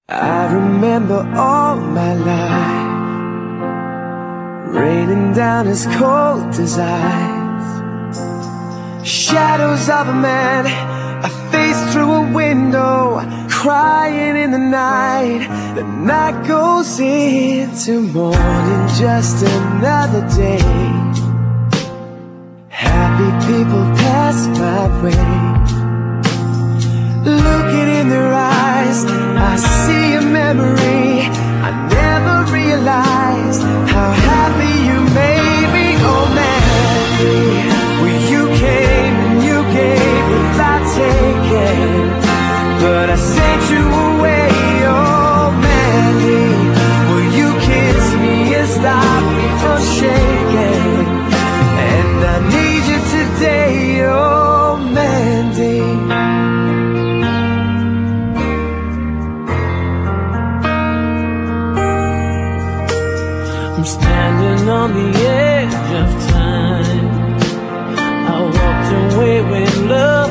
I remember all my life raining down as cold as ice. Shadows of a man, a face through a window, crying in the night. The night goes into morning, just another day. Happy people pass my way. Looking in their eyes, I see a memory. I never realized how happy you made me. Oh Mandy, well you came and you gave without taking, but I sent you away. Oh Mandy, well you kissed me and stopped me from shaking, and I need you today. Oh Mandy. I'm standing on the edge of time. I walked away with love.